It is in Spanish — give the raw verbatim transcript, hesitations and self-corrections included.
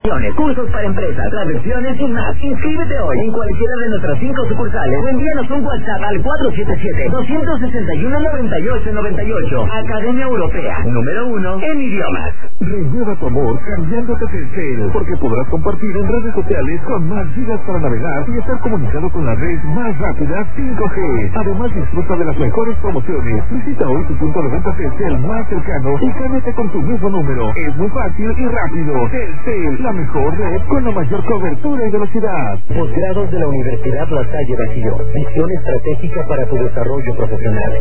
Cursos para empresas, traducciones y más. Inscríbete hoy en cualquiera de nuestras cinco sucursales o envíanos un WhatsApp al cuatro siete siete, dos seis uno, nueve ocho nueve ocho. Academia Europea, número uno en idiomas. Renueva tu amor cambiándote Telcel, porque podrás compartir en redes sociales con más gigas para navegar y estar comunicado con la red más rápida cinco G. Además, disfruta de las mejores promociones. Visita hoy tu punto de venta Telcel más cercano y cámbiate con tu mismo número. Es muy fácil y rápido. Telcel, la mejor red con la mayor cobertura y velocidad. Posgrados de la Universidad La Salle Bajío. Visión estratégica para tu desarrollo profesional.